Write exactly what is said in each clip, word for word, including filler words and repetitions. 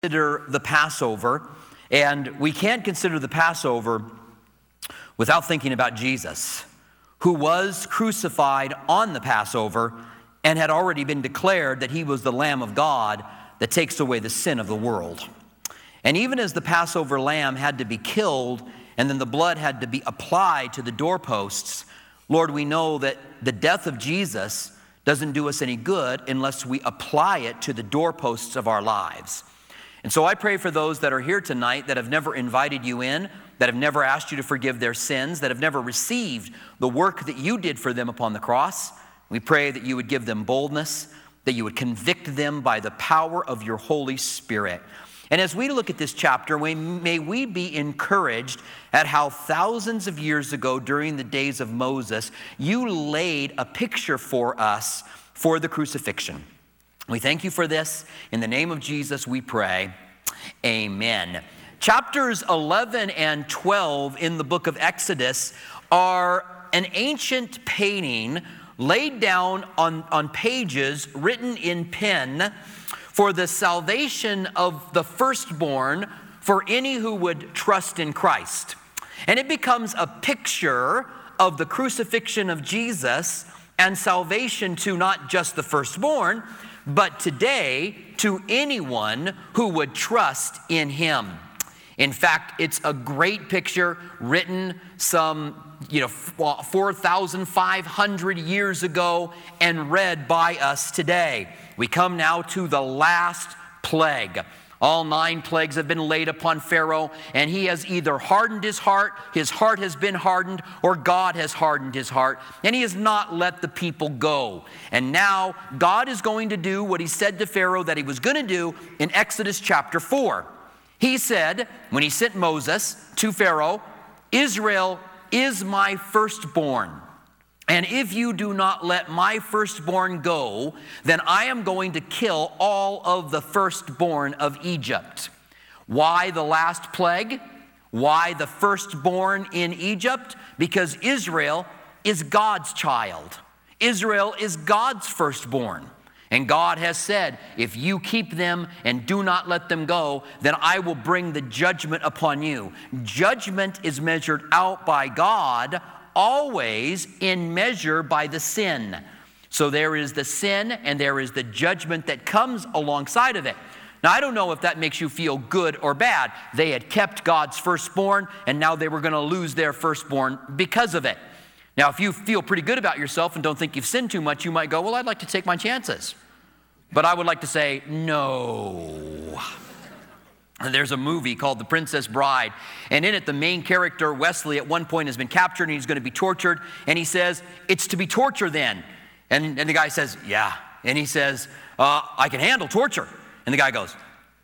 Consider the Passover, and we can't consider the Passover without thinking about Jesus, who was crucified on the Passover and had already been declared that he was the Lamb of God that takes away the sin of the world. And even as the Passover lamb had to be killed and then the blood had to be applied to the doorposts, Lord, we know that the death of Jesus doesn't do us any good unless we apply it to the doorposts of our lives. And so I pray for those that are here tonight that have never invited you in, that have never asked you to forgive their sins, that have never received the work that you did for them upon the cross. We pray that you would give them boldness, that you would convict them by the power of your Holy Spirit. And as we look at this chapter, may we be encouraged at how thousands of years ago during the days of Moses, you laid a picture for us for the crucifixion. We thank you for this. In the name of Jesus, we pray. Amen. Chapters eleven and twelve in the book of Exodus are an ancient painting laid down on, on pages written in pen for the salvation of the firstborn for any who would trust in Christ. And it becomes a picture of the crucifixion of Jesus and salvation to not just the firstborn, but today to anyone who would trust in him. In fact, it's a great picture written some, you know, four thousand five hundred years ago and read by us today. We come now to the last plague. All nine plagues have been laid upon Pharaoh, and he has either hardened his heart, his heart has been hardened, or God has hardened his heart, and he has not let the people go. And now God is going to do what he said to Pharaoh that he was going to do in Exodus chapter four. He said, when he sent Moses to Pharaoh, Israel is my firstborn. And if you do not let my firstborn go, then I am going to kill all of the firstborn of Egypt. Why the last plague? Why the firstborn in Egypt? Because Israel is God's child. Israel is God's firstborn. And God has said, if you keep them and do not let them go, then I will bring the judgment upon you. Judgment is measured out by God, always in measure by the sin. So there is the sin and there is the judgment that comes alongside of it. Now, I don't know if that makes you feel good or bad. They had kept God's firstborn, and now they were going to lose their firstborn because of it. Now, if you feel pretty good about yourself and don't think you've sinned too much, you might go, well, I'd like to take my chances. But I would like to say, no. There's a movie called The Princess Bride, and in it the main character, Wesley, at one point has been captured and he's going to be tortured, and he says, it's to be torture then. And, and the guy says, yeah. And he says, uh, I can handle torture. And the guy goes,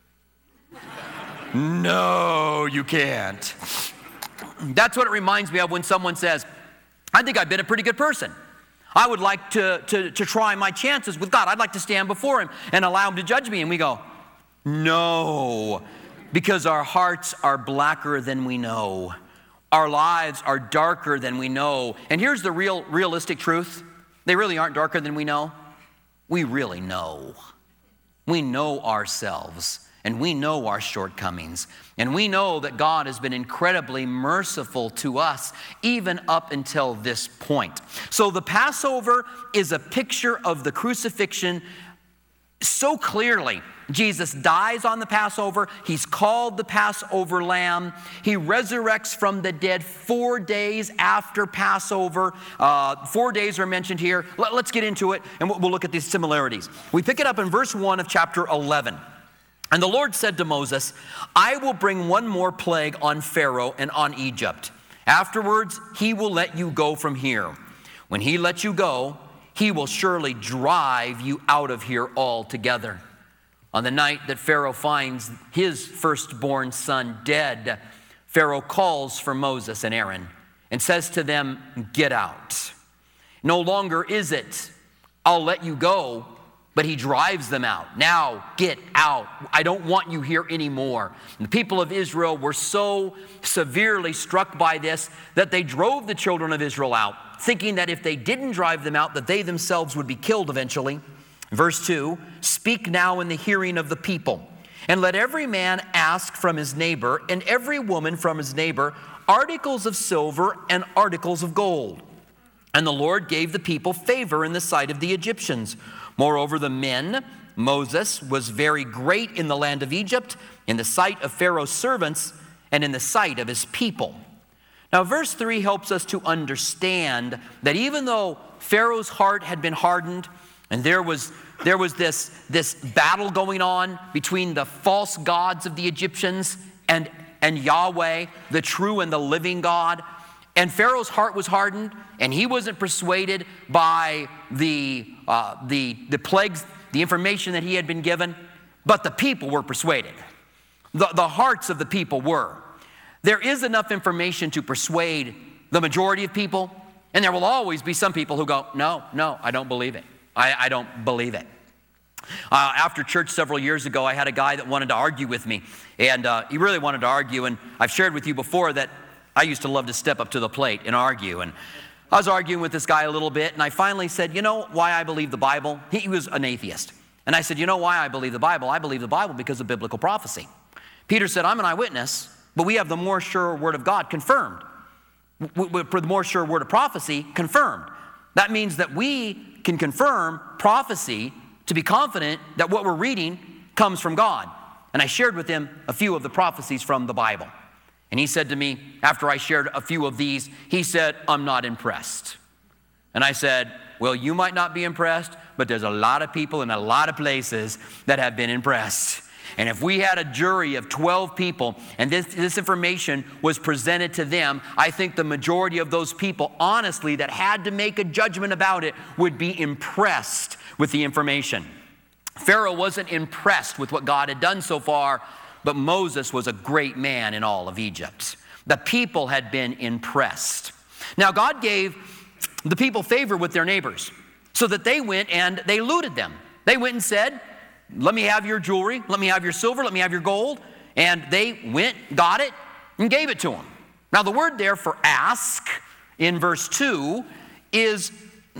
no, you can't. That's what it reminds me of when someone says, I think I've been a pretty good person. I would like to, to, to try my chances with God. I'd like to stand before him and allow him to judge me. And we go, no. Because our hearts are blacker than we know. Our lives are darker than we know. And here's the real, realistic truth. They really aren't darker than we know. We really know. We know ourselves, and we know our shortcomings. And we know that God has been incredibly merciful to us, even up until this point. So the Passover is a picture of the crucifixion so clearly. Jesus dies on the Passover. He's called the Passover lamb. He resurrects from the dead four days after Passover. Uh, four days are mentioned here. Let, let's get into it, and we'll, we'll look at these similarities. We pick it up in verse one of chapter eleven. And the Lord said to Moses, I will bring one more plague on Pharaoh and on Egypt. Afterwards, he will let you go from here. When he lets you go, he will surely drive you out of here altogether. On the night that Pharaoh finds his firstborn son dead, Pharaoh calls for Moses and Aaron and says to them, get out. No longer is it, I'll let you go, but he drives them out. Now get out. I don't want you here anymore. And the people of Israel were so severely struck by this that they drove the children of Israel out, thinking that if they didn't drive them out, that they themselves would be killed eventually. Verse two, speak now in the hearing of the people, And let every man ask from his neighbor, and every woman from his neighbor, articles of silver and articles of gold. And the Lord gave the people favor in the sight of the Egyptians. Moreover, the men, Moses, was very great in the land of Egypt, in the sight of Pharaoh's servants, and in the sight of his people. Now, verse three helps us to understand that even though Pharaoh's heart had been hardened, and there was, there was this, this battle going on between the false gods of the Egyptians and, and Yahweh, the true and the living God, and Pharaoh's heart was hardened, and he wasn't persuaded by the, uh, the, the plagues, the information that he had been given, but the people were persuaded. The, the hearts of the people were. There is enough information to persuade the majority of people, and there will always be some people who go, no, no, I don't believe it. I, I don't believe it. Uh, after church several years ago, I had a guy that wanted to argue with me, and uh, he really wanted to argue, and I've shared with you before that I used to love to step up to the plate and argue, and I was arguing with this guy a little bit, and I finally said, you know why I believe the Bible? He was an atheist. And I said, you know why I believe the Bible? I believe the Bible because of biblical prophecy. Peter said, I'm an eyewitness, but we have the more sure word of God confirmed. For the more sure word of prophecy confirmed. That means that we can confirm prophecy to be confident that what we're reading comes from God. And I shared with him a few of the prophecies from the Bible. And he said to me, after I shared a few of these, he said, I'm not impressed. And I said, well, you might not be impressed, but there's a lot of people in a lot of places that have been impressed. And if we had a jury of twelve people and this, this information was presented to them, I think the majority of those people, honestly, that had to make a judgment about it would be impressed with the information. Pharaoh wasn't impressed with what God had done so far, but Moses was a great man in all of Egypt. The people had been impressed. Now, God gave the people favor with their neighbors so that they went and they looted them. They went and said, let me have your jewelry, let me have your silver, let me have your gold. And they went, got it, and gave it to them. Now, the word there for ask in verse two is,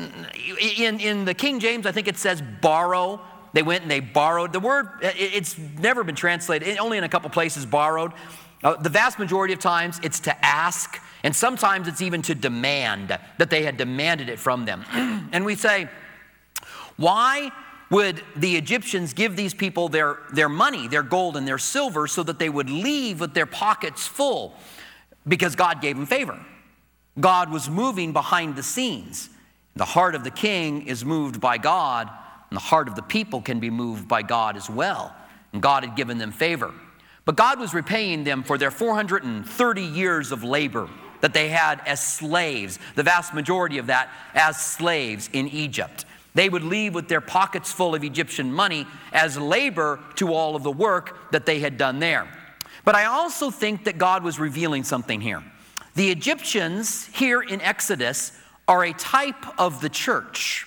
in, in the King James, I think it says borrow. They went and they borrowed. The word, it's never been translated, only in a couple places borrowed. Uh, the vast majority of times it's to ask, and sometimes it's even to demand, that they had demanded it from them. And we say, why would the Egyptians give these people their, their money, their gold and their silver, so that they would leave with their pockets full? Because God gave them favor. God was moving behind the scenes. The heart of the king is moved by God, and the heart of the people can be moved by God as well. And God had given them favor. But God was repaying them for their four hundred thirty years of labor that they had as slaves, the vast majority of that as slaves in Egypt. They would leave with their pockets full of Egyptian money as labor to all of the work that they had done there. But I also think that God was revealing something here. The Egyptians here in Exodus are a type of the church.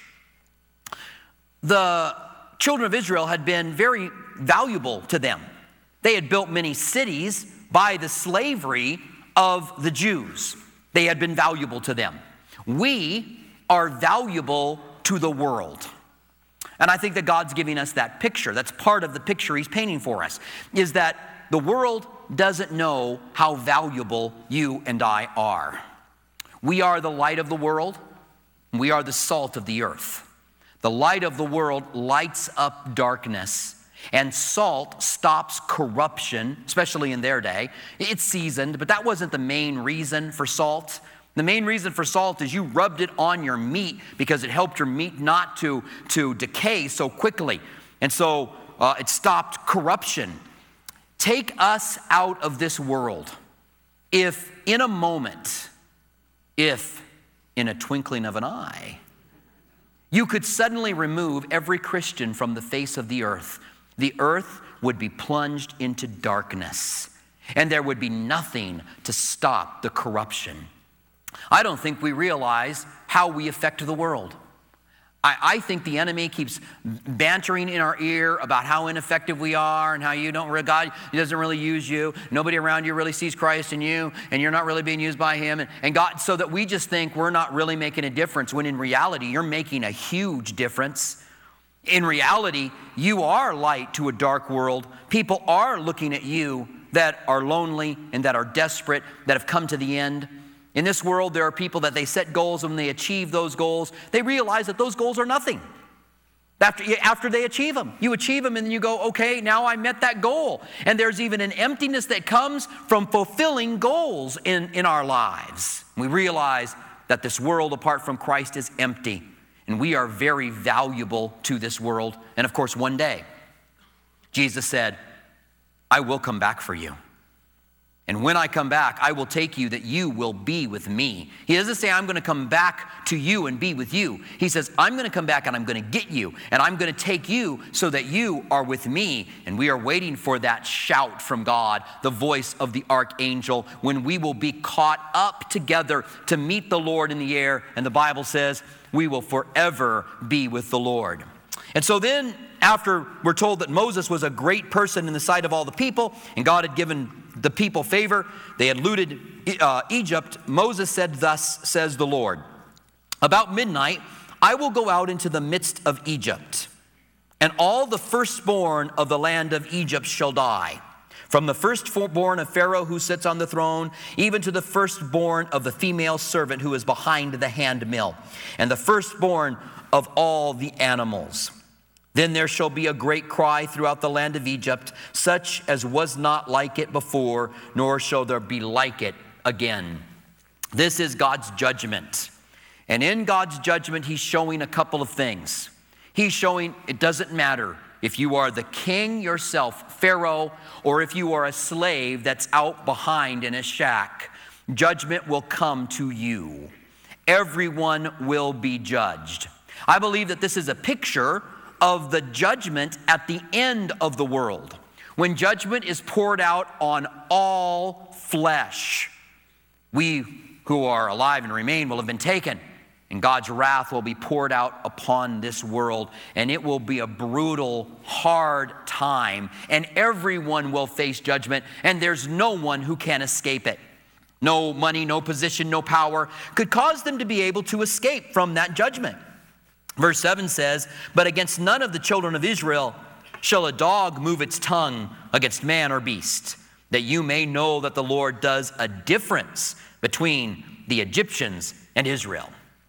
The children of Israel had been very valuable to them. They had built many cities by the slavery of the Jews. They had been valuable to them. We are valuable to the world. And I think that God's giving us that picture. That's part of the picture he's painting for us, is that the world doesn't know how valuable you and I are. We are the light of the world. We are the salt of the earth. The light of the world lights up darkness, and salt stops corruption, especially in their day. It's seasoned, but that wasn't the main reason for salt. The main reason for salt is you rubbed it on your meat because it helped your meat not to, to decay so quickly. And so uh, it stopped corruption. Take us out of this world. If in a moment, if in a twinkling of an eye, you could suddenly remove every Christian from the face of the earth, the earth would be plunged into darkness, and there would be nothing to stop the corruption. I don't think we realize how we affect the world. I, I think the enemy keeps bantering in our ear about how ineffective we are and how you don't really, God doesn't really use you. Nobody around you really sees Christ in you, and you're not really being used by him. And, and God, so that we just think we're not really making a difference, when in reality, you're making a huge difference. In reality, you are light to a dark world. People are looking at you that are lonely and that are desperate, that have come to the end. In this world, there are people that they set goals, and when they achieve those goals, they realize that those goals are nothing. After, after they achieve them, you achieve them and then you go, okay, now I met that goal. And there's even an emptiness that comes from fulfilling goals in, in our lives. We realize that this world apart from Christ is empty, and we are very valuable to this world. And of course, one day, Jesus said, I will come back for you. And when I come back, I will take you that you will be with me. He doesn't say, I'm going to come back to you and be with you. He says, I'm going to come back and I'm going to get you. And I'm going to take you so that you are with me. And we are waiting for that shout from God, the voice of the archangel, when we will be caught up together to meet the Lord in the air. And the Bible says, we will forever be with the Lord. And so then, after we're told that Moses was a great person in the sight of all the people, and God had given the people favor, they had looted uh, Egypt, Moses said, thus says the Lord, about midnight, I will go out into the midst of Egypt, and all the firstborn of the land of Egypt shall die, from the firstborn of Pharaoh who sits on the throne, even to the firstborn of the female servant who is behind the handmill, and the firstborn of all the animals. Then there shall be a great cry throughout the land of Egypt, such as was not like it before, nor shall there be like it again. This is God's judgment. And in God's judgment, he's showing a couple of things. He's showing it doesn't matter if you are the king yourself, Pharaoh, or if you are a slave that's out behind in a shack. Judgment will come to you. Everyone will be judged. I believe that this is a picture of the judgment at the end of the world, when judgment is poured out on all flesh. We who are alive and remain will have been taken, and God's wrath will be poured out upon this world, and it will be a brutal, hard time, and everyone will face judgment, and there's no one who can escape it. No money, no position, no power could cause them to be able to escape from that judgment. Verse seven says, but against none of the children of Israel shall a dog move its tongue against man or beast, that you may know that the Lord does a difference between the Egyptians and Israel.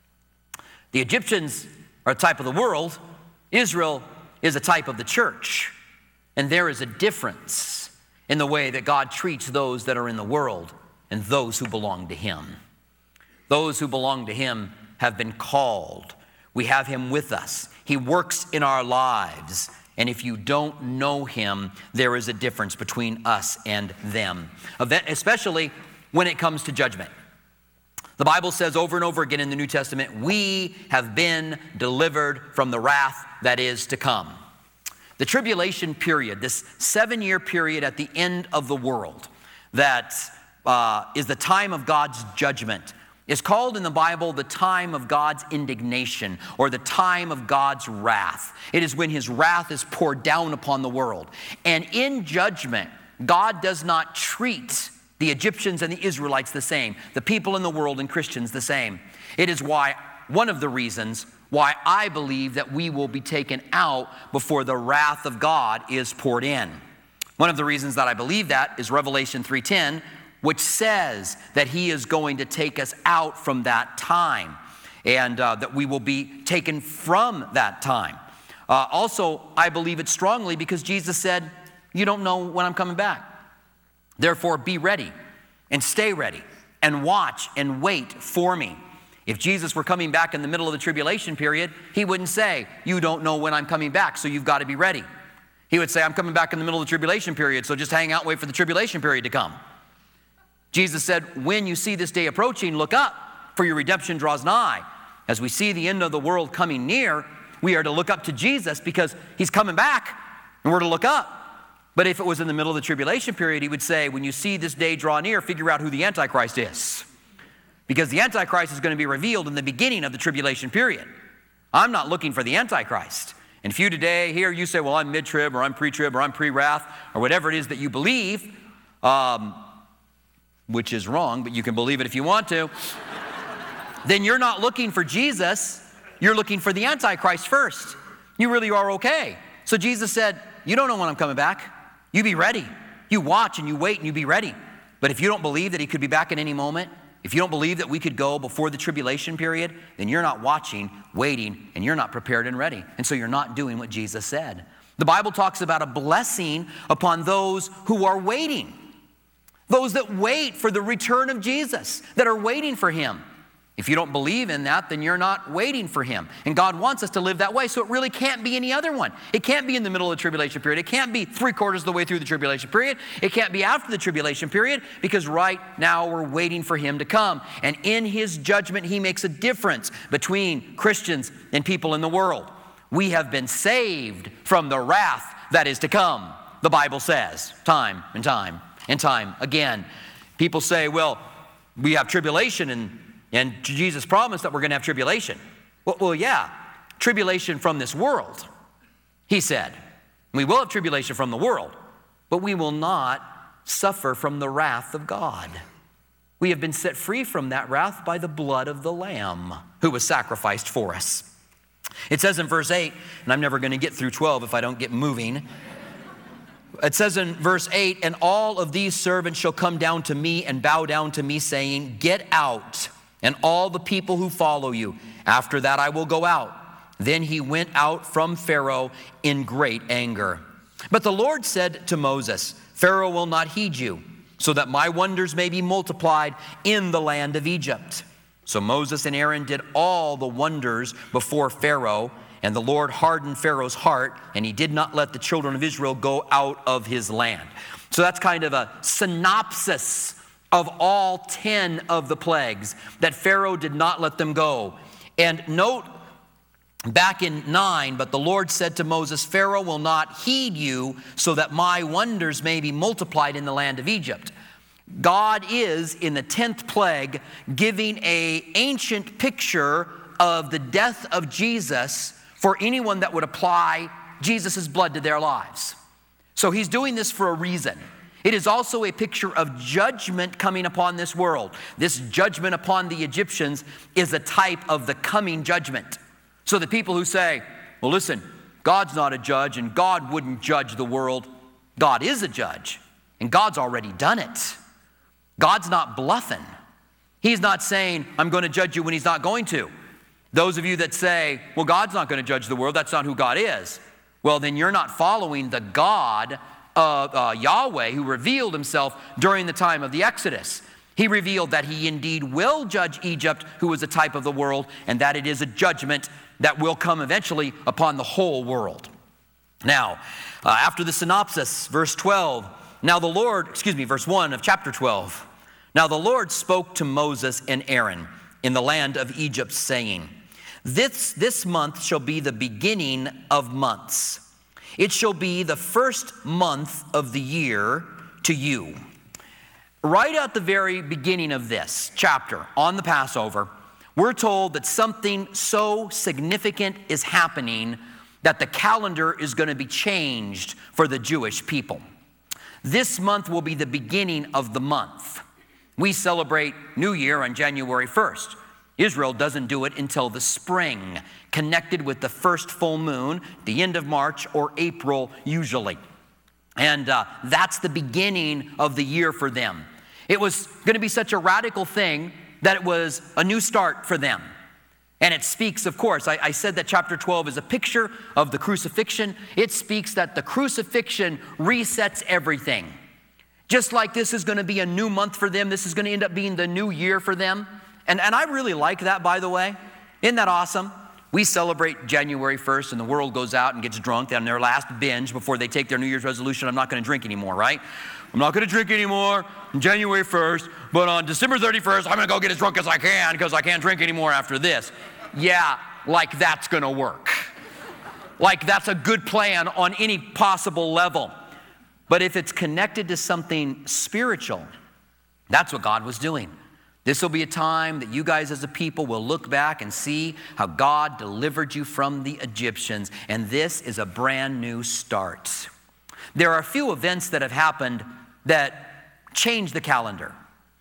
The Egyptians are a type of the world. Israel is a type of the church. And there is a difference in the way that God treats those that are in the world and those who belong to him. Those who belong to him have been called. We have him with us. He works in our lives. And if you don't know him, there is a difference between us and them, especially when it comes to judgment. The Bible says over and over again in the New Testament, we have been delivered from the wrath that is to come. The tribulation period, this seven-year period at the end of the world, that uh, is the time of God's judgment, is called in the Bible the time of God's indignation, or the time of God's wrath. It is when his wrath is poured down upon the world. And in judgment, God does not treat the Egyptians and the Israelites the same, the people in the world and Christians the same. It is why, one of the reasons why I believe that we will be taken out before the wrath of God is poured in. One of the reasons that I believe that is Revelation three ten, which says that he is going to take us out from that time, and uh, that we will be taken from that time. Uh, also, I believe it strongly because Jesus said, you don't know when I'm coming back. Therefore, be ready and stay ready and watch and wait for me. If Jesus were coming back in the middle of the tribulation period, he wouldn't say, you don't know when I'm coming back, so you've got to be ready. He would say, I'm coming back in the middle of the tribulation period, so just hang out and wait for the tribulation period to come. Jesus said, when you see this day approaching, look up, for your redemption draws nigh. As we see the end of the world coming near, we are to look up to Jesus because he's coming back, and we're to look up. But if it was in the middle of the tribulation period, he would say, when you see this day draw near, figure out who the Antichrist is. Because the Antichrist is going to be revealed in the beginning of the tribulation period. I'm not looking for the Antichrist. And if you today here, you say, well, I'm mid-trib, or I'm pre-trib, or I'm pre-wrath, or whatever it is that you believe, um, which is wrong, but you can believe it if you want to, then you're not looking for Jesus, you're looking for the Antichrist first. You really are okay. So Jesus said, you don't know when I'm coming back. You be ready. You watch and you wait and you be ready. But if you don't believe that he could be back at any moment, if you don't believe that we could go before the tribulation period, then you're not watching, waiting, and you're not prepared and ready. And so you're not doing what Jesus said. The Bible talks about a blessing upon those who are waiting. Those that wait for the return of Jesus, that are waiting for him. If you don't believe in that, then you're not waiting for him. And God wants us to live that way, so it really can't be any other one. It can't be in the middle of the tribulation period. It can't be three quarters of the way through the tribulation period. It can't be after the tribulation period, because right now we're waiting for him to come. And in his judgment, he makes a difference between Christians and people in the world. We have been saved from the wrath that is to come, the Bible says, time and time and time again. People say, well, we have tribulation, and And Jesus promised that we're going to have tribulation. Well, well, yeah, tribulation from this world, he said. We will have tribulation from the world, but we will not suffer from the wrath of God. We have been set free from that wrath by the blood of the Lamb who was sacrificed for us. It says in verse eight, and I'm never going to get through twelve if I don't get moving. It says in verse eight, and all of these servants shall come down to me and bow down to me, saying, get out, and all the people who follow you. After that I will go out. Then he went out from Pharaoh in great anger. But the Lord said to Moses, Pharaoh will not heed you, so that my wonders may be multiplied in the land of Egypt. So Moses and Aaron did all the wonders before Pharaoh, and the Lord hardened Pharaoh's heart, and he did not let the children of Israel go out of his land. So that's kind of a synopsis of all ten of the plagues, that Pharaoh did not let them go. And note back in nine, but the Lord said to Moses, Pharaoh will not heed you, so that my wonders may be multiplied in the land of Egypt. God is, in the tenth plague, giving an ancient picture of the death of Jesus for anyone that would apply Jesus' blood to their lives. So he's doing this for a reason. It is also a picture of judgment coming upon this world. This judgment upon the Egyptians is a type of the coming judgment. So the people who say, well, listen, God's not a judge and God wouldn't judge the world. God is a judge and God's already done it. God's not bluffing. He's not saying, I'm going to judge you when he's not going to. Those of you that say, well, God's not going to judge the world, that's not who God is. Well, then you're not following the God of uh, Yahweh, who revealed himself during the time of the Exodus. He revealed that he indeed will judge Egypt, who was a type of the world, and that it is a judgment that will come eventually upon the whole world. Now, uh, after the synopsis, verse twelve, now the Lord, excuse me, verse one of chapter twelve. Now the Lord spoke to Moses and Aaron in the land of Egypt, saying, This, this month shall be the beginning of months. It shall be the first month of the year to you. Right at the very beginning of this chapter, on the Passover, we're told that something so significant is happening that the calendar is going to be changed for the Jewish people. This month will be the beginning of the month. We celebrate New Year on January first. Israel doesn't do it until the spring, connected with the first full moon, the end of March or April usually. And uh, that's the beginning of the year for them. It was going to be such a radical thing that it was a new start for them. And it speaks, of course, I, I said that chapter twelve is a picture of the crucifixion. It speaks that the crucifixion resets everything. Just like this is going to be a new month for them, this is going to end up being the new year for them. And, and I really like that, by the way. Isn't that awesome? We celebrate January first and the world goes out and gets drunk on their last binge before they take their New Year's resolution. I'm not going to drink anymore, right? I'm not going to drink anymore on January first, but on December thirty-first, I'm going to go get as drunk as I can because I can't drink anymore after this. Yeah, like that's going to work. Like that's a good plan on any possible level. But if it's connected to something spiritual, that's what God was doing. This will be a time that you guys as a people will look back and see how God delivered you from the Egyptians. And this is a brand new start. There are a few events that have happened that changed the calendar.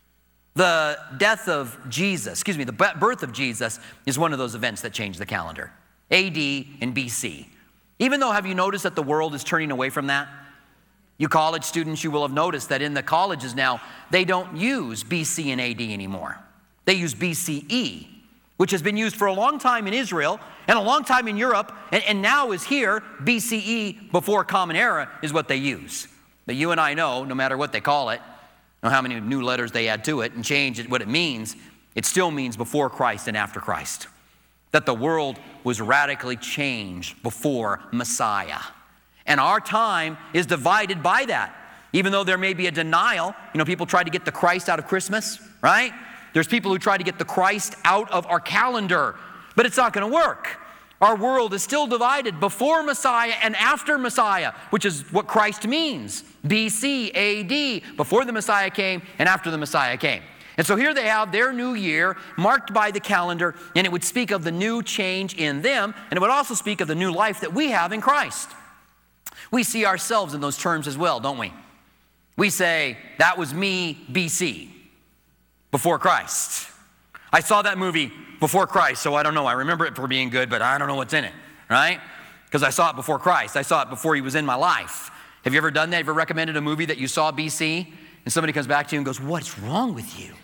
The death of Jesus, excuse me, the birth of Jesus is one of those events that changed the calendar. A D and B C. Even though, have you noticed that the world is turning away from that? You college students, you will have noticed that in the colleges now, they don't use B C and A D anymore. They use B C E, which has been used for a long time in Israel and a long time in Europe, and, and now is here. B C E, before Common Era, is what they use. But you and I know, no matter what they call it, know how many new letters they add to it and change it, what it means, it still means before Christ and after Christ. That the world was radically changed before Messiah. And our time is divided by that. Even though there may be a denial, you know, people try to get the Christ out of Christmas, right? There's people who try to get the Christ out of our calendar, but it's not going to work. Our world is still divided before Messiah and after Messiah, which is what Christ means. B C, A D, before the Messiah came and after the Messiah came. And so here they have their new year marked by the calendar, and it would speak of the new change in them, and it would also speak of the new life that we have in Christ. We see ourselves in those terms as well, don't we? We say, that was me, B C, before Christ. I saw that movie before Christ, so I don't know. I remember it for being good, but I don't know what's in it, right? Because I saw it before Christ. I saw it before he was in my life. Have you ever done that? Have you ever recommended a movie that you saw B C, and somebody comes back to you and goes, what's wrong with you?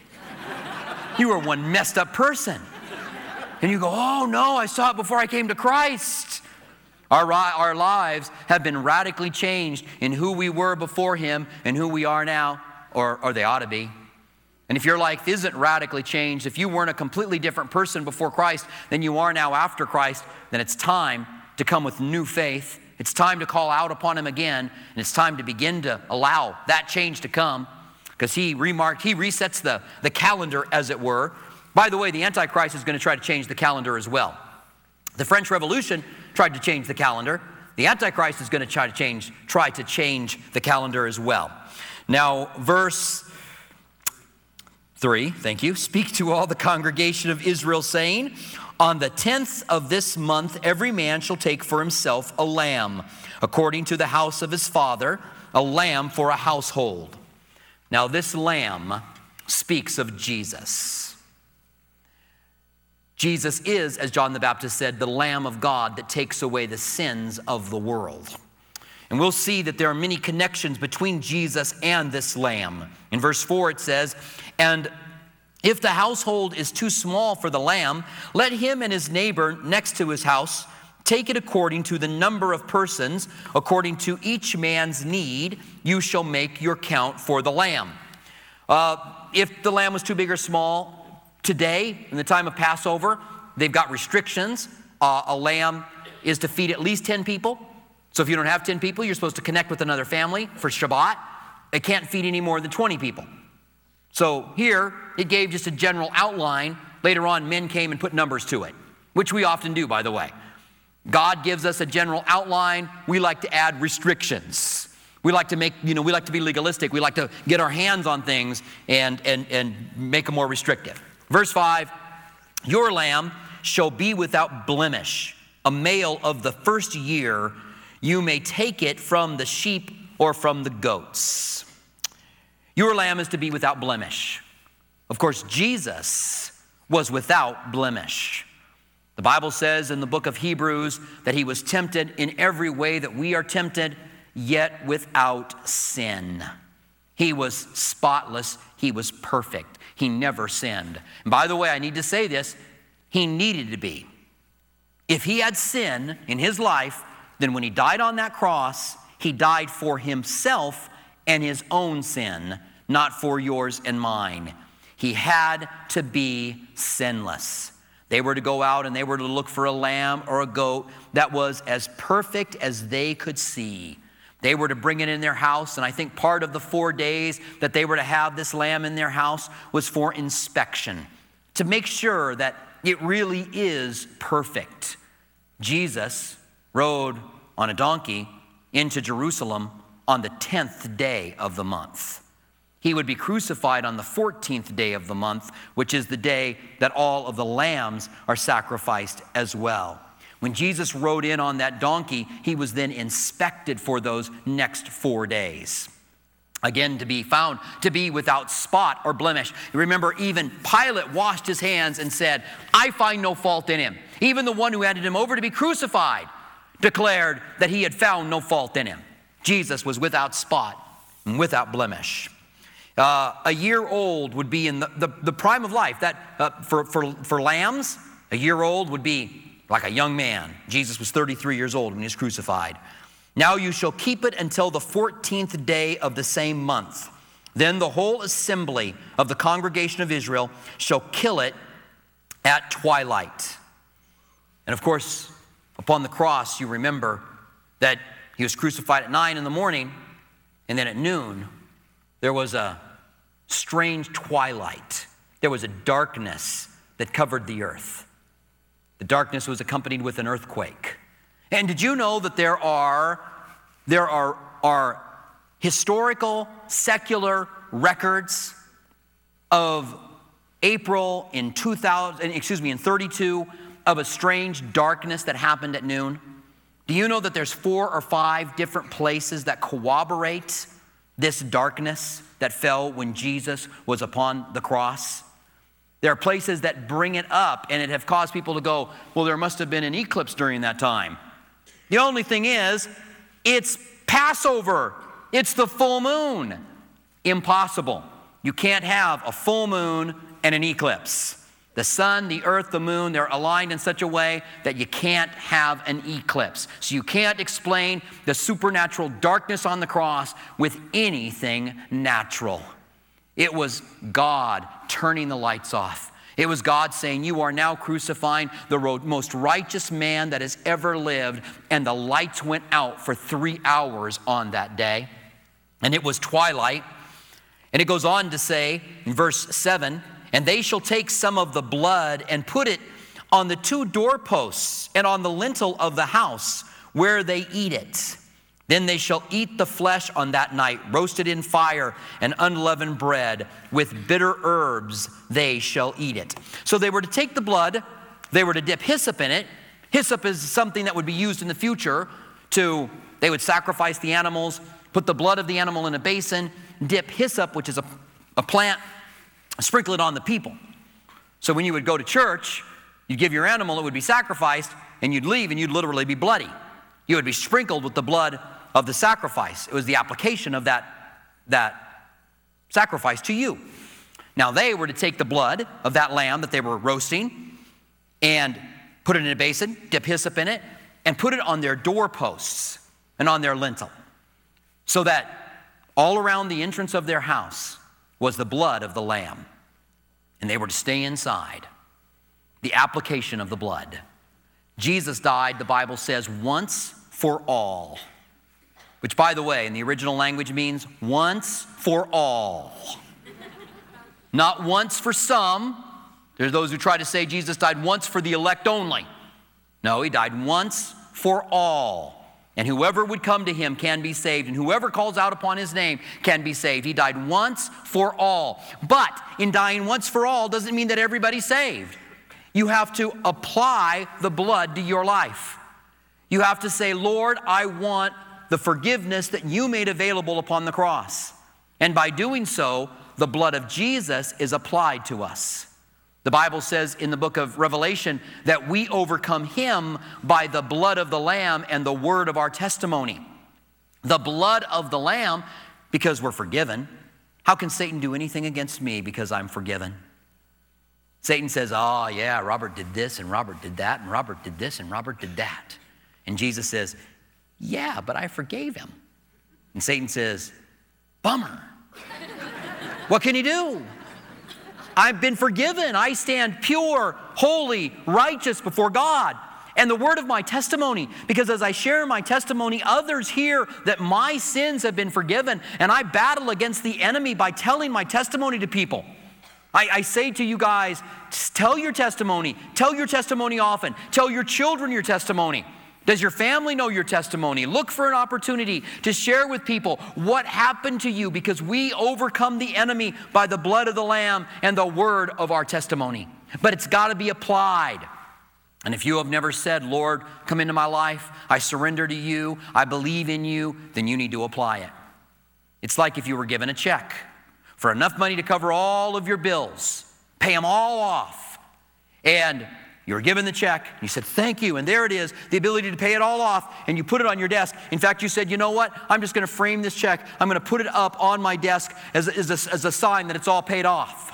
You are one messed up person. And you go, oh no, I saw it before I came to Christ. Our, our lives have been radically changed in who we were before him and who we are now, or, or they ought to be. And if your life isn't radically changed, if you weren't a completely different person before Christ than you are now after Christ, then it's time to come with new faith. It's time to call out upon him again, and it's time to begin to allow that change to come, because he remarked, he resets the, the calendar, as it were. By the way, the Antichrist is going to try to change the calendar as well. The French Revolution tried to change the calendar. The Antichrist is going to try to change, try to change the calendar as well. Now, verse three, thank you. Speak to all the congregation of Israel, saying, on the tenth of this month, every man shall take for himself a lamb, according to the house of his father, a lamb for a household. Now, this lamb speaks of Jesus. Jesus is, as John the Baptist said, the Lamb of God that takes away the sins of the world. And we'll see that there are many connections between Jesus and this lamb. In verse four it says, and if the household is too small for the lamb, let him and his neighbor next to his house take it according to the number of persons, according to each man's need, you shall make your count for the lamb. Uh, if the lamb was too big or small, today, in the time of Passover, they've got restrictions. Uh, a lamb is to feed at least ten people. So if you don't have ten people, you're supposed to connect with another family for Shabbat. It can't feed any more than twenty people. So here, it gave just a general outline. Later on, men came and put numbers to it, which we often do, by the way. God gives us a general outline. We like to add restrictions. We like to make, you know, we like to be legalistic. We like to get our hands on things and, and, and make them more restrictive. Verse five, your lamb shall be without blemish, a male of the first year. You may take it from the sheep or from the goats. Your lamb is to be without blemish. Of course, Jesus was without blemish. The Bible says in the book of Hebrews that he was tempted in every way that we are tempted, yet without sin. He was spotless. He was perfect. He never sinned. And by the way, I need to say this, he needed to be. If he had sin in his life, then when he died on that cross, he died for himself and his own sin, not for yours and mine. He had to be sinless. They were to go out and they were to look for a lamb or a goat that was as perfect as they could see. They were to bring it in their house, and I think part of the four days that they were to have this lamb in their house was for inspection, to make sure that it really is perfect. Jesus rode on a donkey into Jerusalem on the tenth day of the month. He would be crucified on the fourteenth day of the month, which is the day that all of the lambs are sacrificed as well. When Jesus rode in on that donkey, he was then inspected for those next four days. Again, to be found to be without spot or blemish. Remember, even Pilate washed his hands and said, I find no fault in him. Even the one who handed him over to be crucified. declared that he had found no fault in him. Jesus was without spot and without blemish. Uh, a year old would be in the, the, the prime of life. That uh, for, for, for lambs, a year old would be like a young man. Jesus was thirty-three years old when he was crucified. Now you shall keep it until the fourteenth day of the same month. Then the whole assembly of the congregation of Israel shall kill it at twilight. And of course, upon the cross, you remember that he was crucified at nine in the morning, and then at noon, there was a strange twilight. There was a darkness that covered the earth. The darkness was accompanied with an earthquake. And did you know that there are, there are, are historical, secular records of April in two thousand, excuse me, in thirty-two, of a strange darkness that happened at noon? Do you know that there's four or five different places that corroborate this darkness that fell when Jesus was upon the cross? There are places that bring it up, and it have caused people to go, well, there must have been an eclipse during that time. The only thing is, it's Passover. It's the full moon. Impossible. You can't have a full moon and an eclipse. The sun, the earth, the moon, they're aligned in such a way that you can't have an eclipse. So you can't explain the supernatural darkness on the cross with anything natural. It was God turning the lights off. It was God saying, you are now crucifying the most righteous man that has ever lived. And the lights went out for three hours on that day. And it was twilight. And it goes on to say in verse seven, and they shall take some of the blood and put it on the two doorposts and on the lintel of the house where they eat it. Then they shall eat the flesh on that night, roasted in fire and unleavened bread. With bitter herbs they shall eat it. So they were to take the blood, they were to dip hyssop in it. Hyssop is something that would be used in the future to, they would sacrifice the animals, put the blood of the animal in a basin, dip hyssop, which is a, a plant, sprinkle it on the people. So when you would go to church, you'd give your animal, it would be sacrificed, and you'd leave and you'd literally be bloody. You would be sprinkled with the blood of the sacrifice. It was the application of that, that sacrifice to you. Now they were to take the blood of that lamb that they were roasting and put it in a basin, dip hyssop in it, and put it on their doorposts and on their lintel, so that all around the entrance of their house was the blood of the lamb. And they were to stay inside. The application of the blood. Jesus died, the Bible says, once for all. Which, by the way, in the original language means once for all. Not once for some. There's those who try to say Jesus died once for the elect only. No, he died once for all. And whoever would come to him can be saved. And whoever calls out upon his name can be saved. He died once for all. But in dying once for all doesn't mean that everybody's saved. You have to apply the blood to your life. You have to say, Lord, I want the forgiveness that you made available upon the cross. And by doing so, the blood of Jesus is applied to us. The Bible says in the book of Revelation that we overcome him by the blood of the Lamb and the word of our testimony. The blood of the Lamb, because we're forgiven. How can Satan do anything against me because I'm forgiven? Satan says, oh yeah, Robert did this and Robert did that and Robert did this and Robert did that. And Jesus says, yeah, but I forgave him. And Satan says, bummer. What can he do? I've been forgiven. I stand pure, holy, righteous before God. And the word of my testimony, because as I share my testimony, others hear that my sins have been forgiven, and I battle against the enemy by telling my testimony to people. I, I say to you guys, tell your testimony. Tell your testimony often. Tell your children your testimony. Does your family know your testimony? Look for an opportunity to share with people what happened to you, because we overcome the enemy by the blood of the Lamb and the word of our testimony. But it's got to be applied. And if you have never said, Lord, come into my life, I surrender to you, I believe in you, then you need to apply it. It's like if you were given a check for enough money to cover all of your bills, pay them all off, and You were given the check, and you said, thank you, and there it is, the ability to pay it all off, and you put it on your desk. In fact, you said, you know what? I'm just going to frame this check. I'm going to put it up on my desk as, as, a, as a sign that it's all paid off.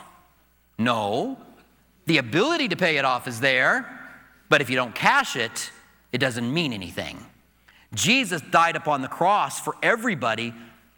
No, the ability to pay it off is there, but if you don't cash it, it doesn't mean anything. Jesus died upon the cross for everybody.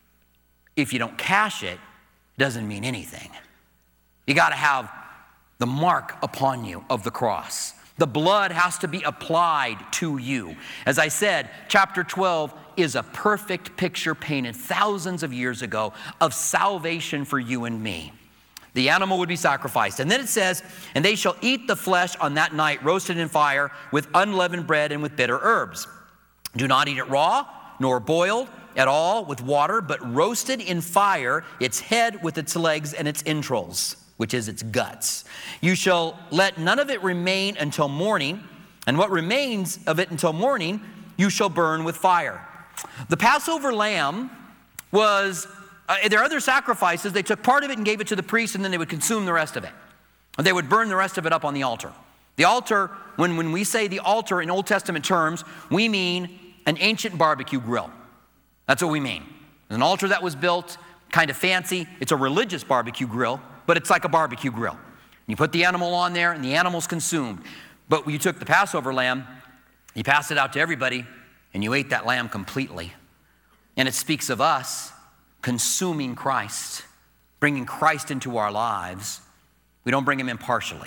If you don't cash it, it doesn't mean anything. You got to have the mark upon you of the cross. The blood has to be applied to you. As I said, chapter twelve is a perfect picture painted thousands of years ago of salvation for you and me. The animal would be sacrificed. And then it says, and they shall eat the flesh on that night, roasted in fire, with unleavened bread and with bitter herbs. Do not eat it raw, nor boiled at all with water, but roasted in fire, its head with its legs and its entrails, which is its guts. You shall let none of it remain until morning, and what remains of it until morning, you shall burn with fire. The Passover lamb was, uh, there are other sacrifices. They took part of it and gave it to the priest, and then they would consume the rest of it. They would burn the rest of it up on the altar. The altar, when, when we say the altar in Old Testament terms, we mean an ancient barbecue grill. That's what we mean. An altar that was built, kind of fancy. It's a religious barbecue grill, but it's like a barbecue grill. You put the animal on there, and the animal's consumed. But when you took the Passover lamb, you passed it out to everybody, and you ate that lamb completely. And it speaks of us consuming Christ, bringing Christ into our lives. We don't bring him in partially.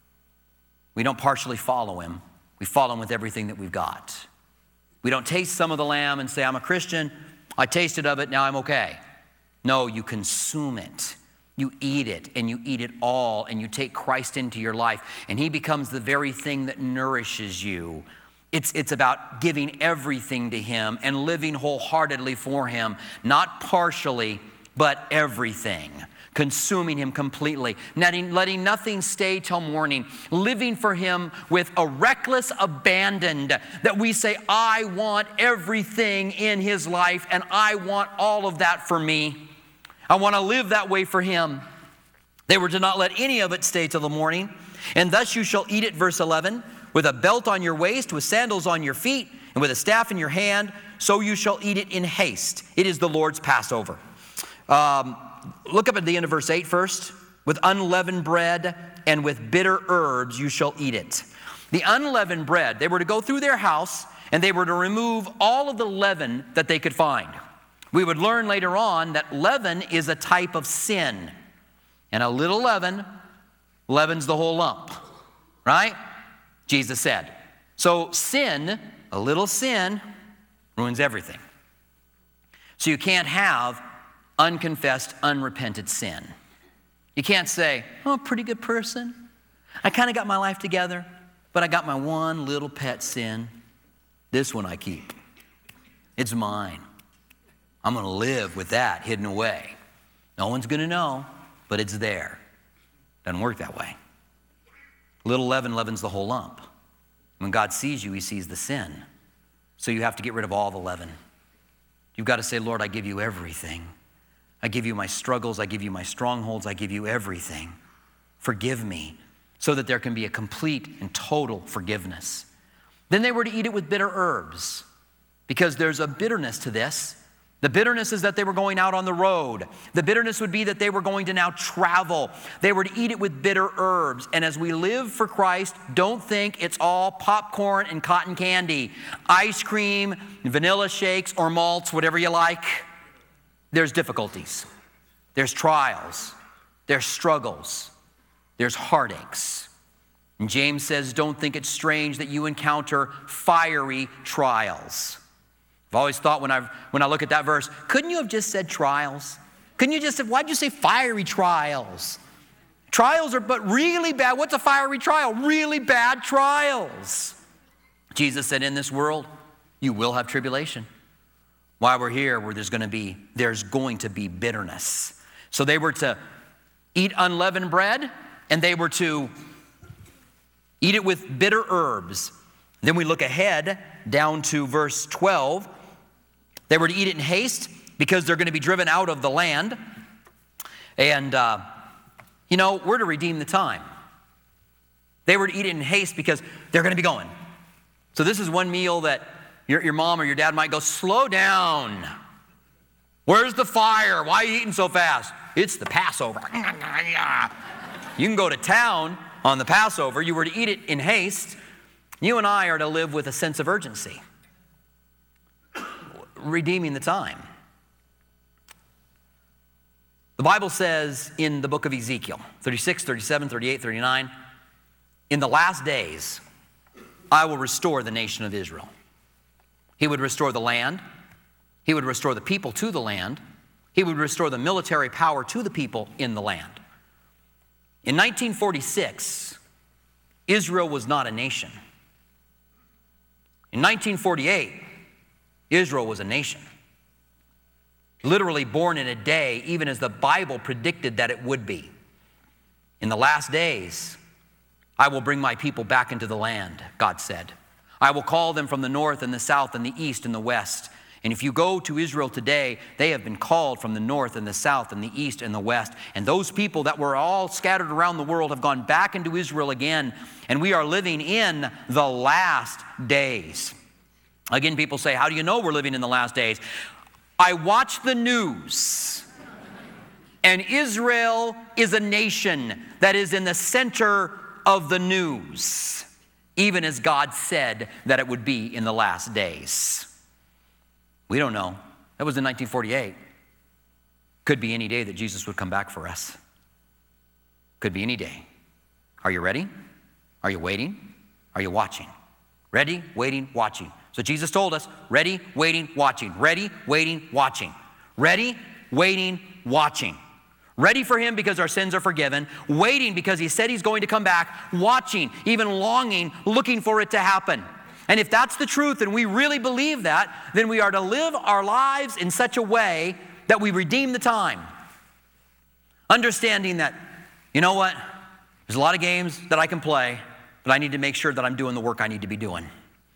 We don't partially follow him. We follow him with everything that we've got. We don't taste some of the lamb and say, I'm a Christian. I tasted of it, now I'm okay. No, you consume it. You eat it, and you eat it all, and you take Christ into your life, and he becomes the very thing that nourishes you. It's, it's about giving everything to him and living wholeheartedly for him, not partially, but everything. Consuming him completely, letting, letting nothing stay till morning, living for him with a reckless abandon that we say, I want everything in his life, and I want all of that for me. I want to live that way for him. They were to not let any of it stay till the morning. And thus you shall eat it, verse eleven, with a belt on your waist, with sandals on your feet, and with a staff in your hand, so you shall eat it in haste. It is the Lord's Passover. Um, look up at the end of verse eight first. With unleavened bread and with bitter herbs you shall eat it. The unleavened bread, they were to go through their house, and they were to remove all of the leaven that they could find. We would learn later on that leaven is a type of sin. And a little leaven leavens the whole lump, right? Jesus said. So sin, a little sin, ruins everything. So you can't have unconfessed, unrepented sin. You can't say, oh, I'm a pretty good person. I kind of got my life together, but I got my one little pet sin. This one I keep. It's mine. I'm going to live with that hidden away. No one's going to know, but it's there. Doesn't work that way. Little leaven leavens the whole lump. When God sees you, he sees the sin. So you have to get rid of all the leaven. You've got to say, Lord, I give you everything. I give you my struggles. I give you my strongholds. I give you everything. Forgive me, so that there can be a complete and total forgiveness. Then they were to eat it with bitter herbs, because there's a bitterness to this. The bitterness is that they were going out on the road. The bitterness would be that they were going to now travel. They were to eat it with bitter herbs. And as we live for Christ, don't think it's all popcorn and cotton candy, ice cream, vanilla shakes, or malts, whatever you like. There's difficulties. There's trials. There's struggles. There's heartaches. And James says, don't think it's strange that you encounter fiery trials. I've always thought when I when I look at that verse, couldn't you have just said trials? Couldn't you just have, why'd you say fiery trials? Trials are but really bad. What's a fiery trial? Really bad trials. Jesus said, in this world, you will have tribulation. While we're here, where there's going to be, there's going to be bitterness. So they were to eat unleavened bread, and they were to eat it with bitter herbs. Then we look ahead down to verse twelve. They were to eat it in haste because they're going to be driven out of the land. And, uh, you know, we're to redeem the time. They were to eat it in haste because they're going to be going. So this is one meal that your, your mom or your dad might go, slow down. Where's the fire? Why are you eating so fast? It's the Passover. You can go to town on the Passover. You were to eat it in haste. You and I are to live with a sense of urgency, redeeming the time. The Bible says in the book of Ezekiel, thirty-six, thirty-seven, thirty-eight, thirty-nine, in the last days, I will restore the nation of Israel. He would restore the land. He would restore the people to the land. He would restore the military power to the people in the land. In nineteen forty-six, Israel was not a nation. In nineteen forty-eight, Israel was a nation. Literally born in a day, even as the Bible predicted that it would be. In the last days, I will bring my people back into the land, God said. I will call them from the north and the south and the east and the west. And if you go to Israel today, they have been called from the north and the south and the east and the west. And those people that were all scattered around the world have gone back into Israel again. And we are living in the last days. Again, people say, how do you know we're living in the last days? I watch the news. And Israel is a nation that is in the center of the news, even as God said that it would be in the last days. We don't know. That was in nineteen forty-eight. Could be any day that Jesus would come back for us. Could be any day. Are you ready? Are you waiting? Are you watching? Ready, waiting, watching. So Jesus told us, ready, waiting, watching. Ready, waiting, watching. Ready, waiting, watching. Ready for him because our sins are forgiven. Waiting because he said he's going to come back. Watching, even longing, looking for it to happen. And if that's the truth and we really believe that, then we are to live our lives in such a way that we redeem the time. Understanding that, you know what, there's a lot of games that I can play, but I need to make sure that I'm doing the work I need to be doing.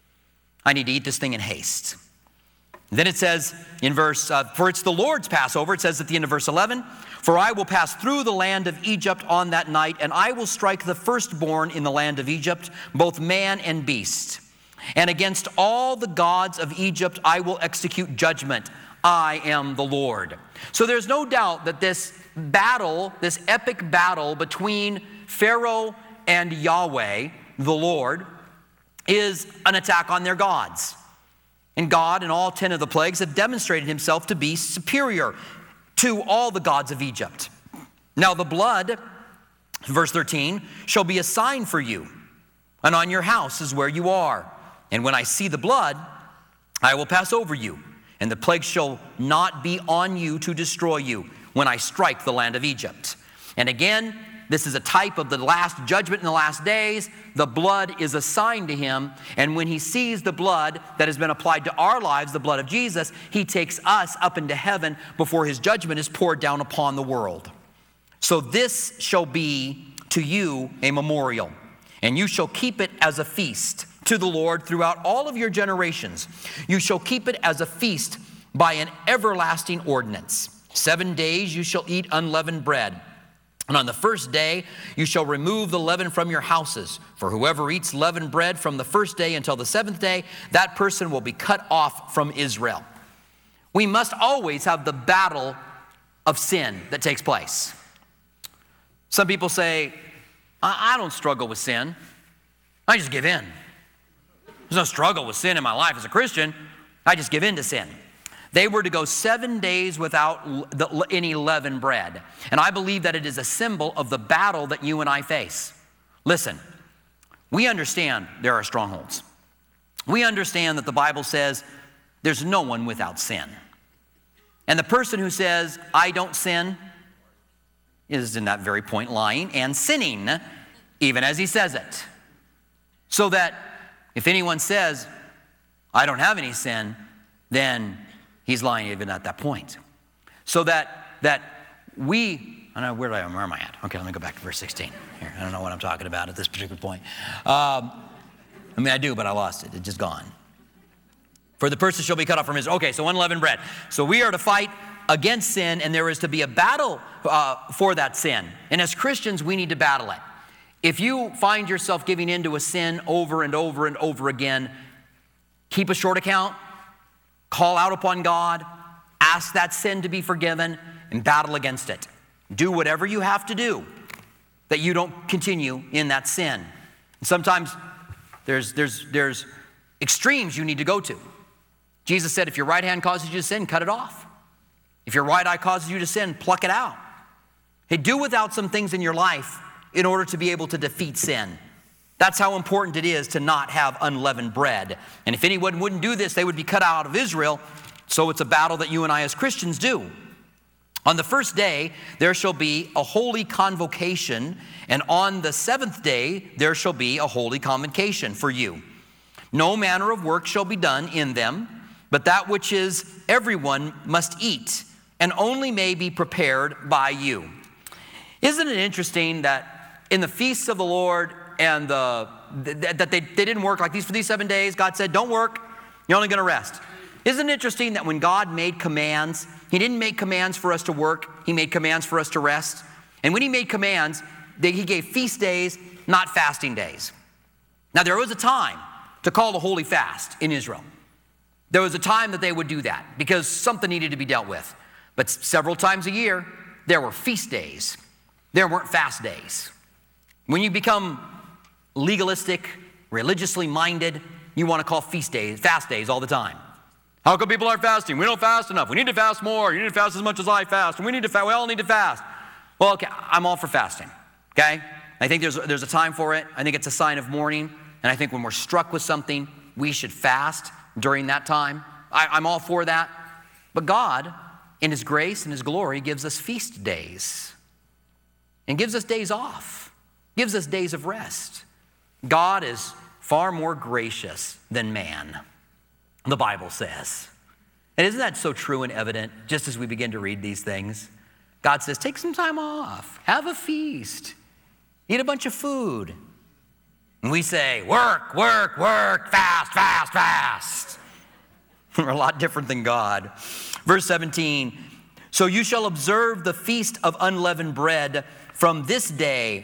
I need to eat this thing in haste. Then it says in verse, uh, for it's the Lord's Passover, it says at the end of verse eleven, for I will pass through the land of Egypt on that night, and I will strike the firstborn in the land of Egypt, both man and beast. And against all the gods of Egypt I will execute judgment. I am the Lord. So there's no doubt that this battle, this epic battle between Pharaoh and Yahweh, the Lord, is an attack on their gods. And God and all ten of the plagues have demonstrated himself to be superior to all the gods of Egypt. Now the blood, verse thirteen, shall be a sign for you, and on your house is where you are. And when I see the blood, I will pass over you, and the plague shall not be on you to destroy you when I strike the land of Egypt. And again, this is a type of the last judgment in the last days. The blood is a sign to him. And when he sees the blood that has been applied to our lives, the blood of Jesus, he takes us up into heaven before his judgment is poured down upon the world. So this shall be to you a memorial, and you shall keep it as a feast to the Lord throughout all of your generations. You shall keep it as a feast by an everlasting ordinance. Seven days you shall eat unleavened bread. And on the first day, you shall remove the leaven from your houses. For whoever eats leavened bread from the first day until the seventh day, that person will be cut off from Israel. We must always have the battle of sin that takes place. Some people say, I, I don't struggle with sin. I just give in. There's no struggle with sin in my life as a Christian. I just give in to sin. They were to go seven days without any leavened bread. And I believe that it is a symbol of the battle that you and I face. Listen, we understand there are strongholds. We understand that the Bible says there's no one without sin. And the person who says, I don't sin, is in that very point lying and sinning, even as he says it. So that if anyone says, I don't have any sin, then he's lying even at that point. So that that we, I don't know, where, do I, where am I at? Okay, let me go back to verse sixteen. Here, I don't know what I'm talking about at this particular point. Um, I mean, I do, but I lost it. It's just gone. For the person shall be cut off from his, okay, so unleavened bread. So we are to fight against sin, and there is to be a battle uh, for that sin. And as Christians, we need to battle it. If you find yourself giving in to a sin over and over and over again, keep a short account, call out upon God, ask that sin to be forgiven, and battle against it. Do whatever you have to do that you don't continue in that sin. And sometimes there's, there's, there's extremes you need to go to. Jesus said, if your right hand causes you to sin, cut it off. If your right eye causes you to sin, pluck it out. Hey, do without some things in your life in order to be able to defeat sin. That's how important it is to not have unleavened bread. And if anyone wouldn't do this, they would be cut out of Israel. So it's a battle that you and I as Christians do. On the first day, there shall be a holy convocation, and on the seventh day, there shall be a holy convocation for you. No manner of work shall be done in them, but that which is everyone must eat, and only may be prepared by you. Isn't it interesting that in the feasts of the Lord and the that they, they didn't work like these for these seven days? God said, don't work, you're only going to rest. Isn't it interesting that when God made commands, he didn't make commands for us to work, he made commands for us to rest. And when he made commands, they, he gave feast days, not fasting days. Now there was a time to call the holy fast in Israel. There was a time that they would do that because something needed to be dealt with. But several times a year, there were feast days. There weren't fast days. When you become legalistic, religiously minded, you want to call feast days, fast days all the time. How come people aren't fasting? We don't fast enough. We need to fast more. You need to fast as much as I fast. And we need to fast. We all need to fast. Well, okay, I'm all for fasting, okay? I think there's, there's a time for it. I think it's a sign of mourning. And I think when we're struck with something, we should fast during that time. I, I'm all for that. But God, in his grace and his glory, gives us feast days and gives us days off, gives us days of rest. God is far more gracious than man, the Bible says. And isn't that so true and evident just as we begin to read these things? God says, take some time off, have a feast, eat a bunch of food. And we say, work, work, work, fast, fast, fast. We're a lot different than God. Verse seventeen, so you shall observe the feast of unleavened bread from this day.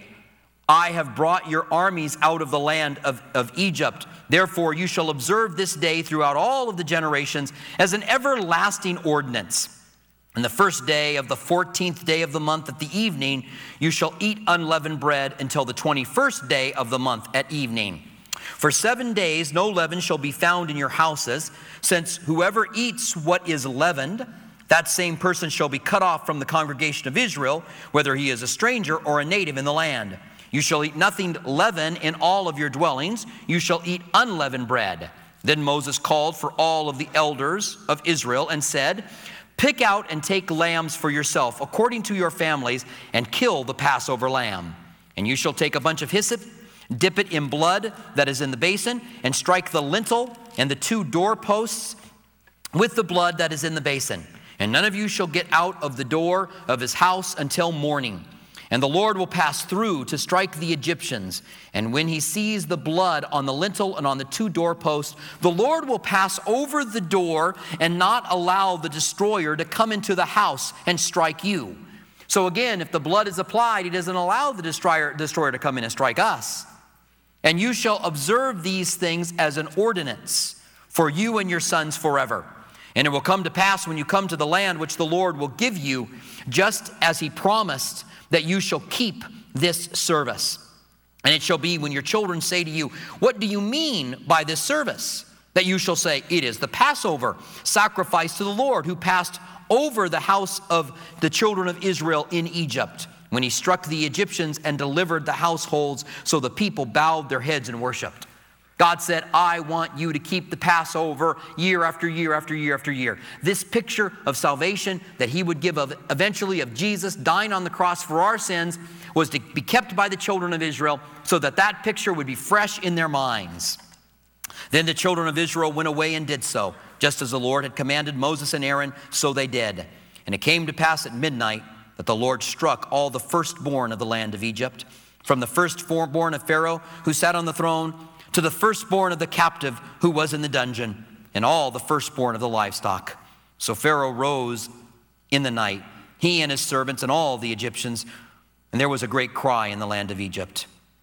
I have brought your armies out of the land of, of Egypt. Therefore, you shall observe this day throughout all of the generations as an everlasting ordinance. And the first day of the fourteenth day of the month at the evening, you shall eat unleavened bread until the twenty-first day of the month at evening. For seven days no leaven shall be found in your houses, since whoever eats what is leavened, that same person shall be cut off from the congregation of Israel, whether he is a stranger or a native in the land. You shall eat nothing leavened in all of your dwellings. You shall eat unleavened bread. Then Moses called for all of the elders of Israel and said, pick out and take lambs for yourself, according to your families, and kill the Passover lamb. And you shall take a bunch of hyssop, dip it in blood that is in the basin, and strike the lintel and the two doorposts with the blood that is in the basin. And none of you shall get out of the door of his house until morning. And the Lord will pass through to strike the Egyptians. And when he sees the blood on the lintel and on the two doorposts, the Lord will pass over the door and not allow the destroyer to come into the house and strike you. So again, if the blood is applied, he doesn't allow the destroyer, destroyer to come in and strike us. And you shall observe these things as an ordinance for you and your sons forever. And it will come to pass when you come to the land which the Lord will give you, just as he promised, that you shall keep this service. And it shall be when your children say to you, what do you mean by this service? That you shall say, it is the Passover sacrifice to the Lord, who passed over the house of the children of Israel in Egypt, when he struck the Egyptians and delivered the households, so the people bowed their heads and worshiped. God said, I want you to keep the Passover year after year after year after year. This picture of salvation that he would give of eventually of Jesus dying on the cross for our sins was to be kept by the children of Israel, so that that picture would be fresh in their minds. Then the children of Israel went away and did so, just as the Lord had commanded Moses and Aaron, so they did. And it came to pass at midnight that the Lord struck all the firstborn of the land of Egypt, from the firstborn of Pharaoh who sat on the throne, to the firstborn of the captive who was in the dungeon, and all the firstborn of the livestock. So Pharaoh rose in the night, he and his servants and all the Egyptians, and there was a great cry in the land of Egypt.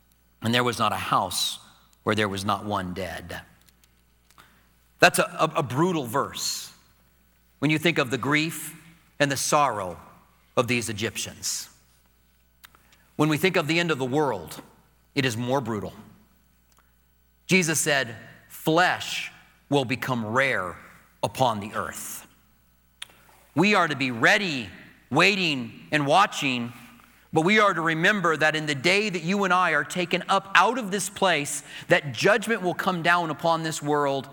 and there was not a house where there was not one dead. That's a, a, a brutal verse when you think of the grief and the sorrow of these Egyptians. When we think of the end of the world, it is more brutal. Jesus said, flesh will become rare upon the earth. We are to be ready, waiting, and watching, but we are to remember that in the day that you and I are taken up out of this place, that judgment will come down upon this world.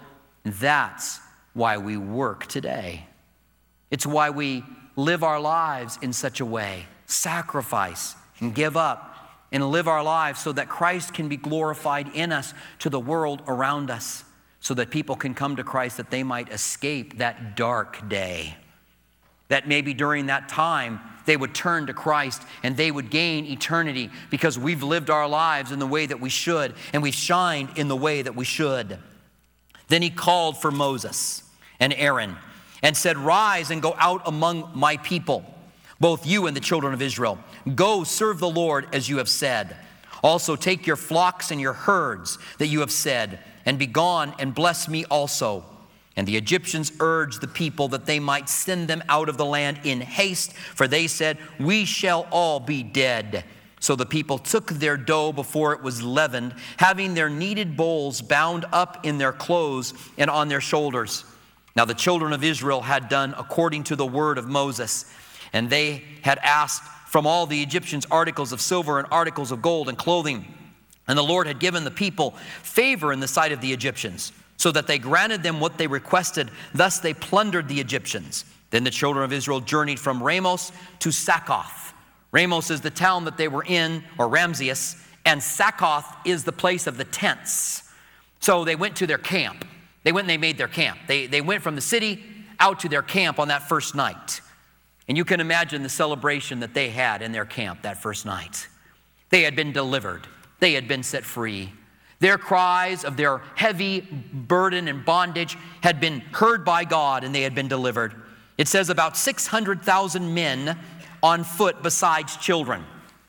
That's why we work today. It's why we live our lives in such a way, sacrifice and give up and live our lives so that Christ can be glorified in us to the world around us, so that people can come to Christ, that they might escape that dark day. That maybe during that time they would turn to Christ and they would gain eternity because we've lived our lives in the way that we should and we've shined in the way that we should. Then he called for Moses and Aaron and said, rise and go out among my people, both you and the children of Israel. Go serve the Lord as you have said. Also take your flocks and your herds that you have said, and be gone and bless me also. And the Egyptians urged the people that they might send them out of the land in haste, for they said, we shall all be dead. So the people took their dough before it was leavened, having their kneaded bowls bound up in their clothes and on their shoulders. Now the children of Israel had done according to the word of Moses, and they had asked from all the Egyptians articles of silver and articles of gold and clothing. And the Lord had given the people favor in the sight of the Egyptians, so that they granted them what they requested. Thus they plundered the Egyptians. Then the children of Israel journeyed from Ramos to Succoth. Ramos is the town that they were in, or Ramses, and Succoth is the place of the tents. So they went to their camp. They went and they made their camp. They, they went from the city out to their camp on that first night. And you can imagine the celebration that they had in their camp that first night. They had been delivered. They had been set free. Their cries of their heavy burden and bondage had been heard by God, and they had been delivered. It says about six hundred thousand men on foot besides children.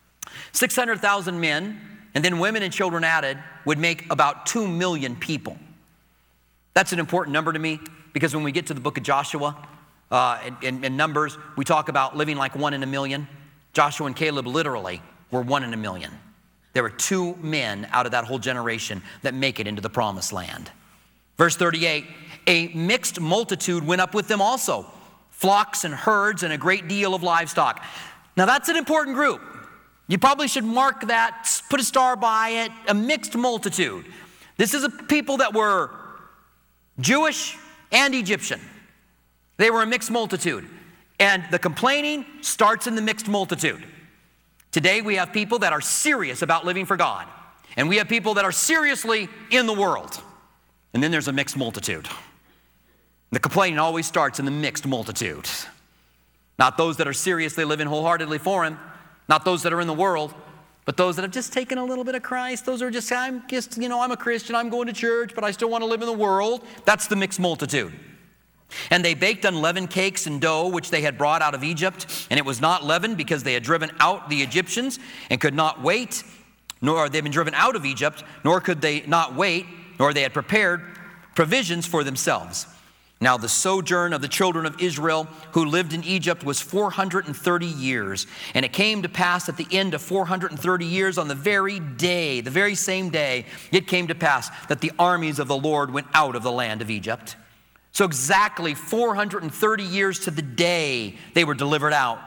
six hundred thousand men, and then women and children added, would make about two million people. That's an important number to me, because when we get to the book of Joshua, uh, in, in, in Numbers, we talk about living like one in a million. Joshua and Caleb literally were one in a million. There were two men out of that whole generation that make it into the promised land. Verse thirty-eight, a mixed multitude went up with them also, flocks and herds and a great deal of livestock. Now that's an important group. You probably should mark that, put a star by it, a mixed multitude. This is a people that were Jewish and Egyptian. They were a mixed multitude. And the complaining starts in the mixed multitude. Today we have people that are serious about living for God. And we have people that are seriously in the world. And then there's a mixed multitude. The complaining always starts in the mixed multitude. Not those that are seriously living wholeheartedly for Him. Not those that are in the world. But those that have just taken a little bit of Christ. Those are just, I'm just, you know, I'm a Christian. I'm going to church, but I still want to live in the world. That's the mixed multitude. And they baked unleavened cakes and dough, which they had brought out of Egypt. And it was not leavened because they had driven out the Egyptians and could not wait, nor they'd been driven out of Egypt, nor could they not wait, nor they had prepared provisions for themselves. Now the sojourn of the children of Israel who lived in Egypt was four hundred thirty years. And it came to pass at the end of four hundred thirty years, on the very day, the very same day, it came to pass that the armies of the Lord went out of the land of Egypt. So exactly four hundred thirty years to the day they were delivered out.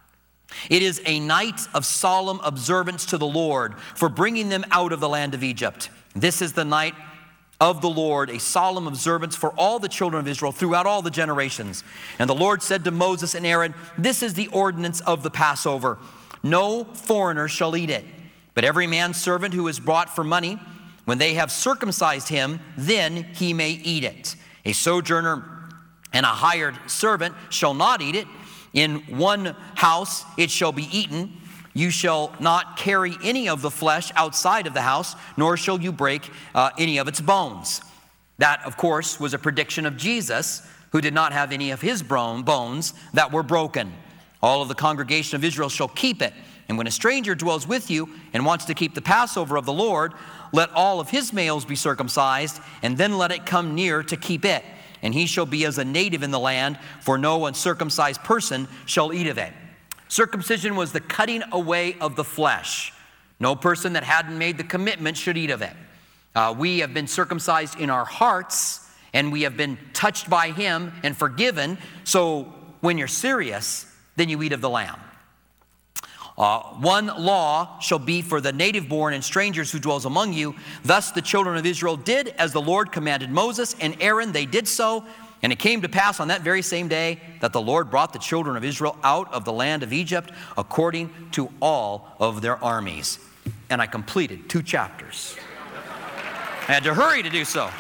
It is a night of solemn observance to the Lord for bringing them out of the land of Egypt. This is the night of the Lord, a solemn observance for all the children of Israel throughout all the generations. And the Lord said to Moses and Aaron, this is the ordinance of the Passover. No foreigner shall eat it, but every man's servant who is brought for money, when they have circumcised him, then he may eat it. A sojourner and a hired servant shall not eat it. In one house it shall be eaten. You shall not carry any of the flesh outside of the house, nor shall you break uh, any of its bones. That, of course, was a prediction of Jesus, who did not have any of his bones that were broken. All of the congregation of Israel shall keep it. And when a stranger dwells with you and wants to keep the Passover of the Lord, let all of his males be circumcised, and then let it come near to keep it. And he shall be as a native in the land, for no uncircumcised person shall eat of it. Circumcision was the cutting away of the flesh. No person that hadn't made the commitment should eat of it. Uh, we have been circumcised in our hearts, and we have been touched by him and forgiven. So when you're serious, then you eat of the lamb. Uh, one law shall be for the native born and strangers who dwells among you. Thus the children of Israel did as the Lord commanded Moses and Aaron. They did so. And it came to pass on that very same day that the Lord brought the children of Israel out of the land of Egypt according to all of their armies. And I completed two chapters. I had to hurry to do so.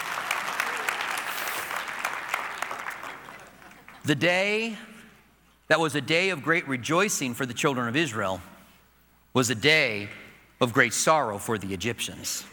The day that was a day of great rejoicing for the children of Israel was a day of great sorrow for the Egyptians.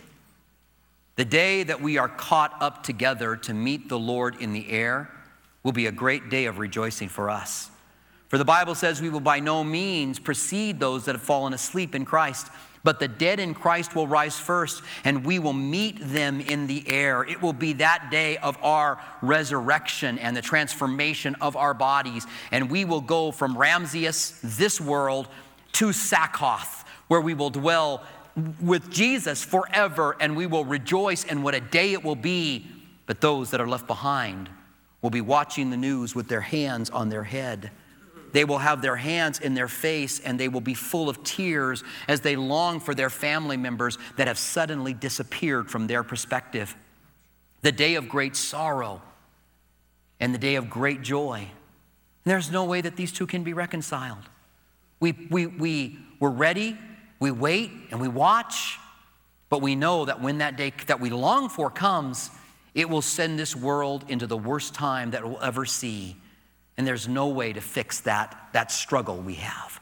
The day that we are caught up together to meet the Lord in the air will be a great day of rejoicing for us. For the Bible says we will by no means precede those that have fallen asleep in Christ, but the dead in Christ will rise first, and we will meet them in the air. It will be that day of our resurrection and the transformation of our bodies. And we will go from Ramses, this world, to Sackhoth, where we will dwell with Jesus forever, and we will rejoice. And what a day it will be. But those that are left behind will be watching the news with their hands on their head. They will have their hands in their face, and they will be full of tears as they long for their family members that have suddenly disappeared from their perspective. The day of great sorrow and the day of great joy. And there's no way that these two can be reconciled. We, we, we, we're ready, we wait, and we watch, but we know that when that day that we long for comes, it will send this world into the worst time that we'll ever see. And there's no way to fix that, that struggle we have.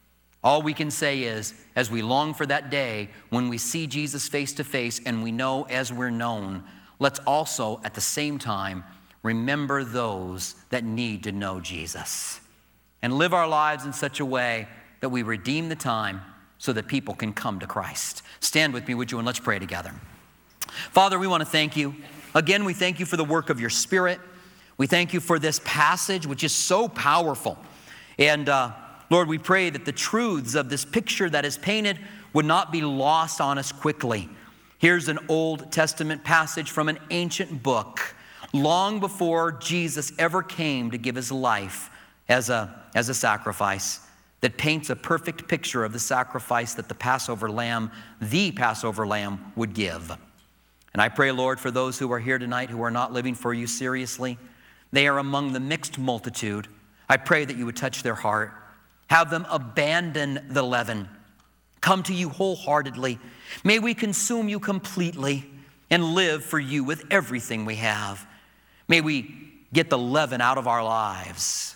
All we can say is, as we long for that day, when we see Jesus face to face and we know as we're known, let's also at the same time remember those that need to know Jesus. And live our lives in such a way that we redeem the time so that people can come to Christ. Stand with me, would you, and let's pray together. Father, we want to thank you. Again, we thank you for the work of your Spirit. We thank you for this passage, which is so powerful. And uh, Lord, we pray that the truths of this picture that is painted would not be lost on us quickly. Here's an Old Testament passage from an ancient book, long before Jesus ever came to give his life as a, as a sacrifice, that paints a perfect picture of the sacrifice that the Passover lamb, the Passover lamb, would give. And I pray, Lord, for those who are here tonight who are not living for you seriously, they are among the mixed multitude. I pray that you would touch their heart. Have them abandon the leaven. Come to you wholeheartedly. May we consume you completely and live for you with everything we have. May we get the leaven out of our lives.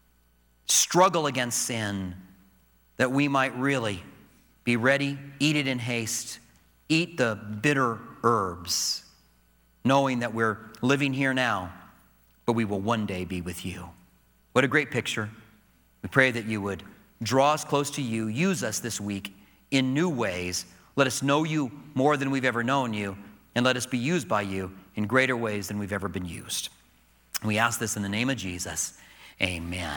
Struggle against sin that we might really be ready, eat it in haste, eat the bitter herbs, knowing that we're living here now, but we will one day be with you. What a great picture. We pray that you would draw us close to you, use us this week in new ways. Let us know you more than we've ever known you, and let us be used by you in greater ways than we've ever been used. We ask this in the name of Jesus. Amen.